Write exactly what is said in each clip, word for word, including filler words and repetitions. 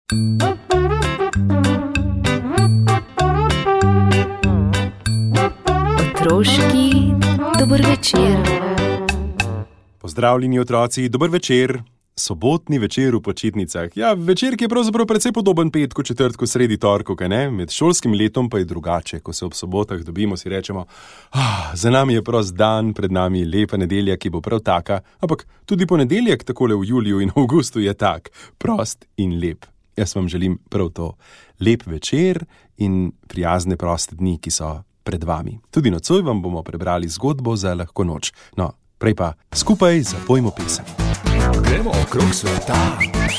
Otroški dober večer. Pozdravljeni otroci, dober večer. Sobotni večer v počitnicah. Ja, večer, ki je pravzaprav precej podoben petku, četrtku, sredi torku, kaj ne? Med šolskim letom pa je drugače, ko se ob sobotah dobimo, si rečemo, ah, za nami je prost dan, pred nami je lepa nedelja, ki bo prav taka, ampak tudi ponedeljek takole v juliju in avgustu je tak, prost in lep. Jaz vam želim prav to. Lep večer in prijazne proste dni, ki so pred vami. Tudi nocoj vam bomo prebrali zgodbo za lahko noč. No, prej pa skupaj zapojmo pesem. Gremo okrog sveta.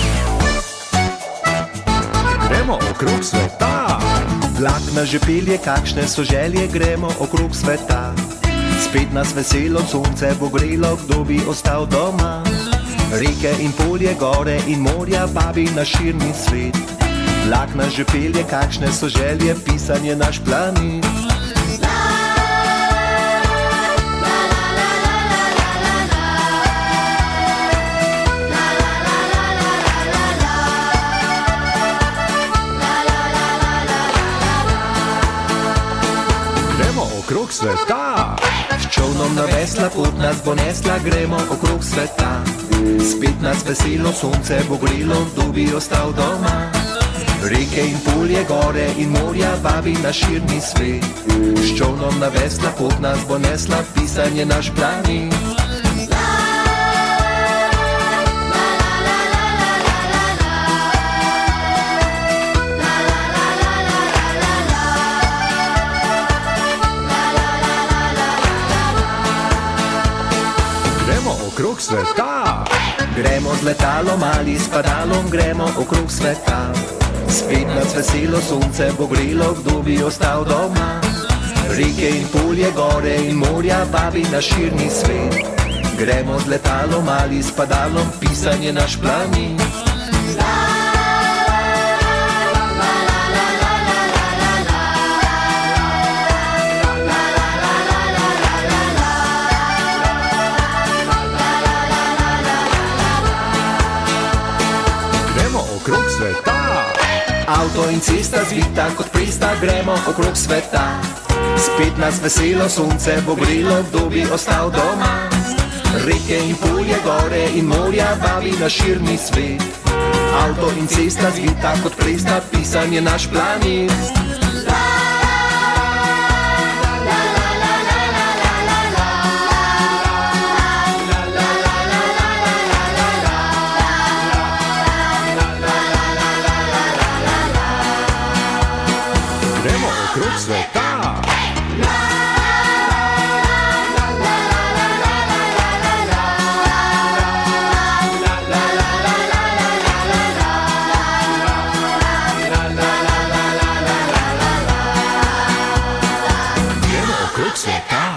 Gremo okrog sveta. Vlak nas že pelje, kakšne so želje, gremo okrog sveta. Spet nas veselo sonce bo grelo, kdo bi ostal doma. Reke in polje, gore in morja, babi na širni svet. Vlak nas že pelje, kakšne so želje, pisan je naš planet. Okrog sveta. S čolnom na vesla pot nas bo nesla, gremo okrog sveta. Spet nas veselo sonce bo grelo, kdo bi ostal doma. Reke in polje, gore in morja, babi na širni svet. S čolnom na vesla pot nas bo nesla, pisan je naš planet. Okrog sveta. Gremo z letalom ali s padalom, gremo okrog sveta. Spet nas veselo sonce bo grelo, kdo bi ostal doma. Reke in polje, gore in morja, babi na širni svet. Gremo z letalom ali s padalom, pisan je naš planet. Okrog sveta. Avto in cesta zvita kot presta, gremo okrog sveta. Spet nas veselo sonce bo grelo, kdo bi ostal doma. Reke in polje, gore in morja, bavi na širni svet. Avto in cesta zvita kot presta, pisan je naš planet. Okrog sveta. Gremo okrog sveta.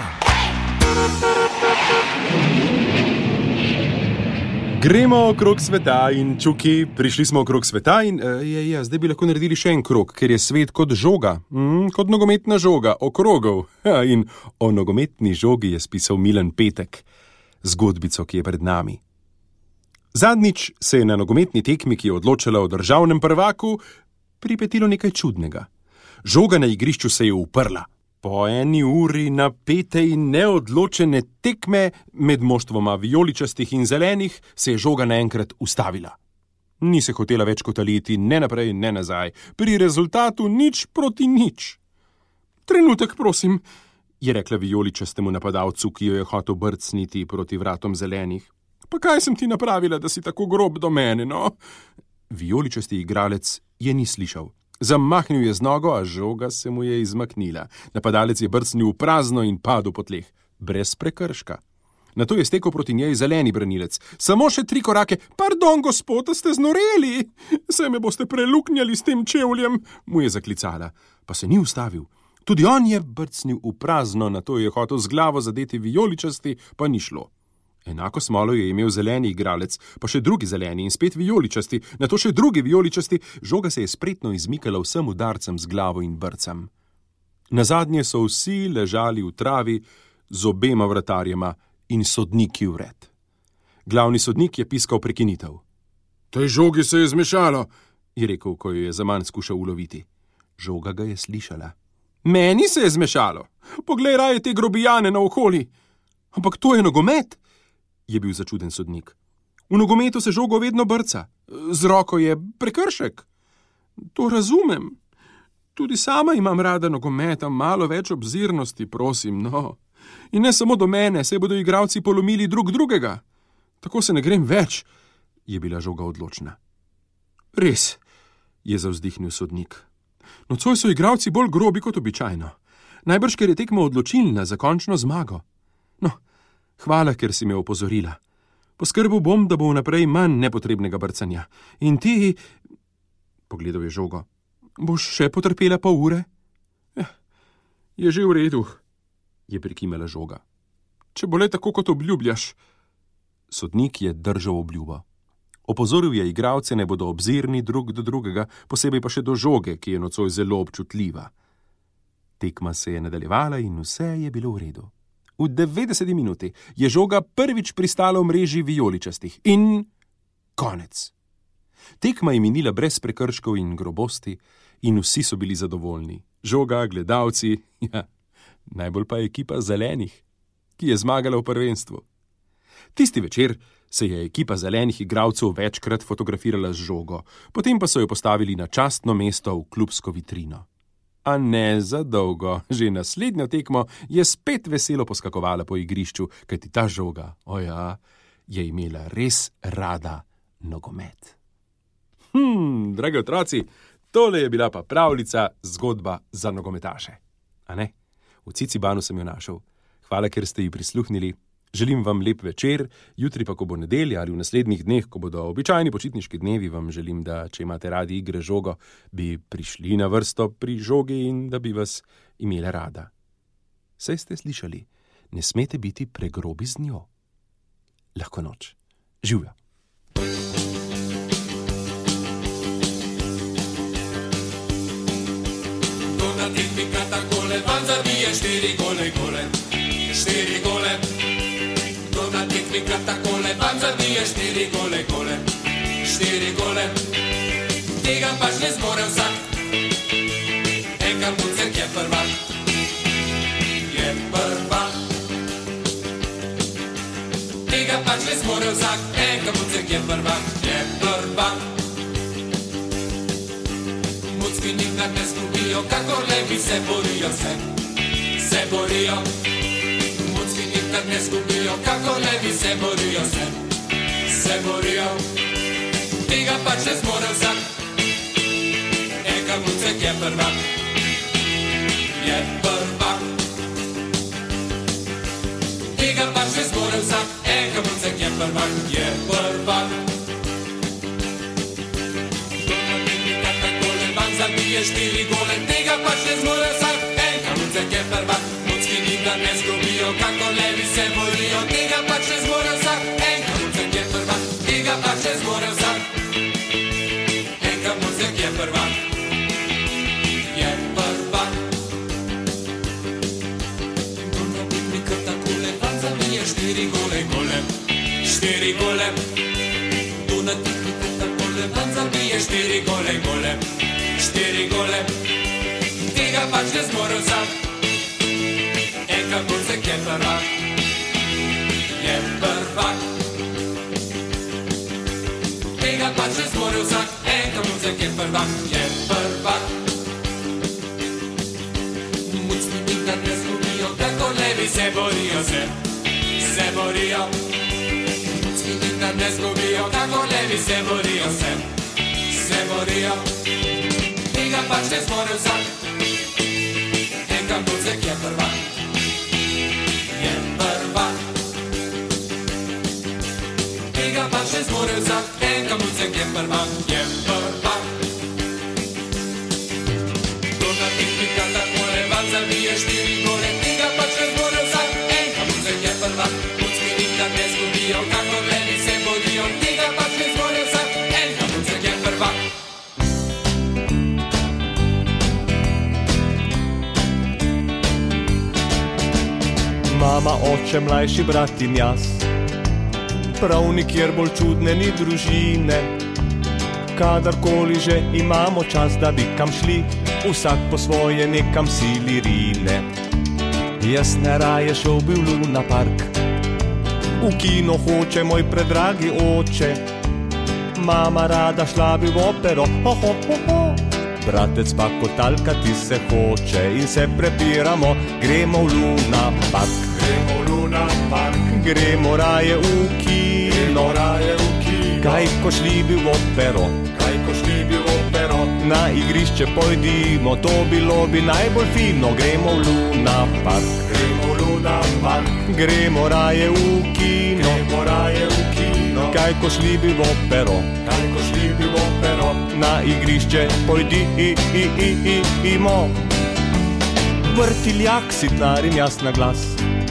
Gremo okrog sveta in čuki, prišli smo okrog sveta in uh, je, je, zdaj bi lahko naredili še en krog, ker je svet kot žoga, mm, kot nogometna žoga, okrogov. Ja, in o nogometni žogi je spisal Milan Petek, zgodbico, ki je pred nami. Zadnjič se je na nogometni tekmi, ki je odločala o državnem prvaku, pripetilo nekaj čudnega. Žoga na igrišču se je uprla. Po eni uri napete in neodločene tekme med moštvoma vijoličastih in zelenih se je žoga naenkrat ustavila. Ni se hotela več kotaliti, ne naprej, ne nazaj. Pri rezultatu nič proti nič. Trenutek, prosim, je rekla vijoličastemu napadalcu, ki jo je hotel brcniti proti vratom zelenih. Pa kaj sem ti napravila, da si tako grob do mene, no? Vijoličasti igralec je ni slišal. Zamahnil je z nogo, a žoga se mu je izmaknila. Napadalec je brcnil v prazno in padel po tleh, brez prekrška. Nato je stekel proti njej zeleni branilec. Samo še tri korake. Pardon, gospod, ste znoreli? Se me boste preluknjali s tem čevljem, mu je zaklicala. Pa se ni ustavil. Tudi on je brcnil v prazno, nato je hotel z glavo zadeti vijoličasti, pa ni šlo. Enako smolo je imel zeleni igralec, pa še drugi zeleni in spet vijoličasti, nato še drugi vijoličasti, žoga se je spretno izmikala vsem udarcem z glavo in brcem. Nazadnje so vsi ležali v travi z obema vratarjema in sodniki vred. Glavni sodnik je piskal prekinitev. Tej žogi se je zmešalo, je rekel, ko jo je zaman skušal uloviti. Žoga ga je slišala. Meni se je zmešalo. Poglej raje te grobijane naokoli. Ampak to je nogomet, je bil začuden sodnik. V nogometu se žogo vedno brca. Z roko je prekršek. To razumem. Tudi sama imam rada nogometa, malo več obzirnosti, prosim, no. In ne samo do mene, se bodo igralci polomili drug drugega. Tako se ne grem več, je bila žoga odločna. Res, je zavzdihnil sodnik. Nocoj so igralci bolj grobi kot običajno. Najbrž, ker je tekma odločilna za končno zmago. No, hvala, ker si me opozorila. Poskrbel bom, da bo vnaprej manj nepotrebnega brcanja. In ti, pogledal je žogo, boš še potrpela pol ure? Eh, je že v redu, je prikimala žoga. Če bo le tako, kot obljubljaš. Sodnik je držal obljubo. Opozoril je igralce, ne bodo obzirni drug do drugega, posebej pa še do žoge, ki je nocoj zelo občutljiva. Tekma se je nadaljevala in vse je bilo v redu. V devetdeseti minuti je žoga prvič pristala v mreži vijoličastih in konec. Tekma je minila brez prekrškov in grobosti in vsi so bili zadovoljni. Žoga, gledalci, ja, najbolj pa ekipa zelenih, ki je zmagala v prvenstvu. Tisti večer se je ekipa zelenih igralcev večkrat fotografirala z žogo, potem pa so jo postavili na častno mesto v klubsko vitrino. A ne za dolgo, že naslednjo tekmo je spet veselo poskakovala po igrišču, kajti ta žoga, oja, je imela res rada nogomet. Hm, dragi otroci, tole je bila pa pravljica zgodba za nogometaše. A ne? V Cicibanu sem jo našel. Hvala, ker ste ji prisluhnili. Želim vam lep večer, jutri pa, ko bo nedelja ali v naslednjih dneh, ko bodo običajni počitniški dnevi, vam želim, da, če imate radi igre žogo, bi prišli na vrsto pri žogi in da bi vas imela rada. Saj ste slišali, ne smete biti pregrobi z njo. Lahko noč. Živjo. To na tekmi kar takole, van zabije štiri gole, gole, štiri gole. Na tekmi kar takole, vam zabije štiri gole, gole, štiri gole. Tega pač ne zmore vsak, Eka Mucek je prvak, je prvak. Tega pač ne zmore vsak, Eka Mucek je prvak, je prvak. Mucki nikdar ne zgubijo, kakor levi se borijo se, se borijo. Nikdar ne zgubijo, kako levi se borijo se, se borijo. Tega pač ne zmore vsak, Eka Mucek je prvak, je prvak. Tega pač ne zmore vsak, Eka Mucek je prvak, je prvak. To na tekmi kar takole, van zabije štiri gole, tega pač ne zmore vsak, Eka Mucek je prvak. Mucki nikdar ne zgubijo, kako levi se borijo, tega pač ne zmore vsak, Eka Mucek je prvak, tega pač ne zmore vsak, Eka Mucek je prvak, je prvak. To na tekmi kar takole, van zabije štiri gole, gole, štiri gole. To na tekmi kar takole, van zabije štiri gole, gole, štiri gole. Tega pač ne zmore vsak, Eka Mucek je prvak, je prvak. Tega pač ne zmore vsak, Eka Mucek je prvak, je prvak. Mucki nikdar ne zgubijo, kako levi se borijo se, se borijo. Mucki nikdar ne zgubijo, kako levi se borijo se, se borijo. Tega pač ne zmore vsak, Eka Mucek je prvak, je prvak. Tega pač ne zmore vsak, Eka Mucek je prvak, je prvak. To na tekmi kar takole, van zabije štiri gole, tega pač ne zmore vsak, Eka Mucek je prvak. Mucki nikdar ne zgubijo, kakor levi se borijo, tega pač ne zmore vsak, Eka Mucek je prvak. Mama, oče, mlajši brat in jaz, prav nikjer bolj čudne ni družine. Kadarkoli že imamo čas, da bi kam šli, vsak po svoje nekam sili rine. Jaz ne raje šel bi v Luna Park, v kino hoče moj predragi oče. Mama rada šla bi v opero, ho, ho, ho, ho. Bratec pa kotalkati se hoče in se prepiramo, gremo v Luna Park. Gremo v Luna Park, Gremo raje v kino, raje v kino. kaj ko šli bi v opero. Kaj ko šli bi v opero, Na igrišče pojdimo, to bilo bi najbolj fino. Gremo v Luna Park, gremo v Luna Park, gremo raje v kino, gremo raje v kino. kaj ko šli bi v opero. Kaj ko šli bi v opero, Na igrišče pojdimo. Vrtiljak sitnarim jaz na glas,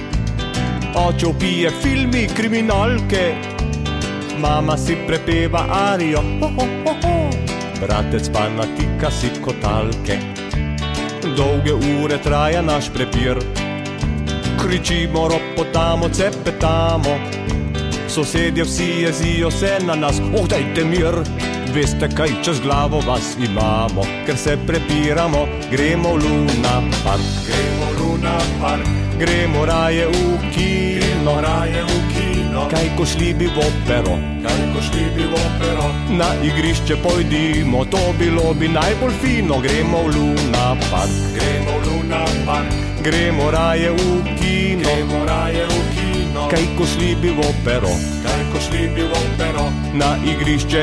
oče vpije filmi kriminalke, mama si prepeva arijo, ho, ho, ho, ho. Bratec pa natika si kotalke. Dolge ure traja naš prepir, kričimo, ropotamo, cepetamo. Sosedje vsi jezijo se na nas, oh dajte mir. Veste kaj, čez glavo vas imamo, ker se prepiramo. Gremo v Luna Park, gremo v Luna Park, gremo raje v kino, raje v kino. kaj ko šli bi v opero. Kaj ko šli bi v opero, Na igrišče pojdimo, to bilo bi najbolj fino. Gremo v Luna Park, gremo v Luna Park, gremo raje v kino, gremo raje v kino. kaj ko šli bi v opero. Kaj ko šli bi v opero, Na igrišče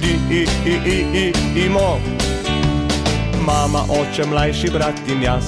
pojdimo. Mama, oče, mlajši brat in jaz,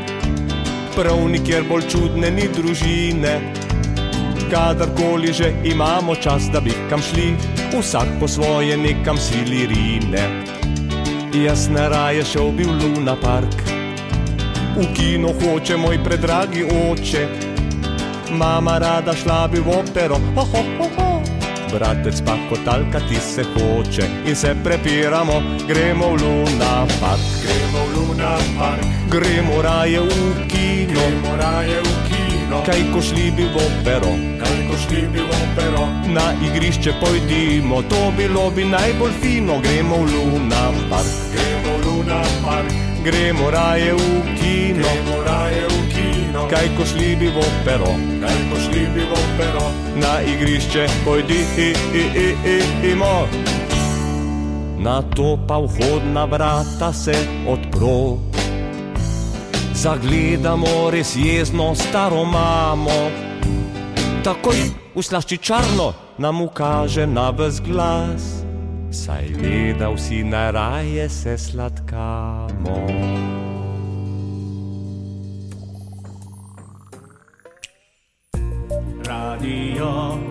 prav nikjer bolj čudne ni družine. Kadarkoli že imamo čas, da bi kam šli, vsak po svoje nekam sili rine. Jaz ne raje šel bi v Luna Park, v kino hoče moj predragi oče. Mama rada šla bi v opero, ho, ho, ho, ho. Bratec pa kotalkati se hoče in se prepiramo. Gremo v Luna Park, gremo v Luna Park, gremo raje v kino, gremo raje v kino. kaj ko šli bi v opero. Kaj ko šli bi v opero, Na igrišče pojdimo, to bilo bi najbolj fino. Gremo v Luna Park, gremo v Luna Park, gremo raje v kino, gremo raje v kino. kaj ko šli bi v opero. Kaj ko šli bi v opero, Na igrišče pojdimo. Na to pa vhodna vrata se odpro, zagledamo res jezno staro mamo. Takoj v slaščičarno nam ukaže na ves glas, saj ve, da vsi najraje se sladkamo. Radio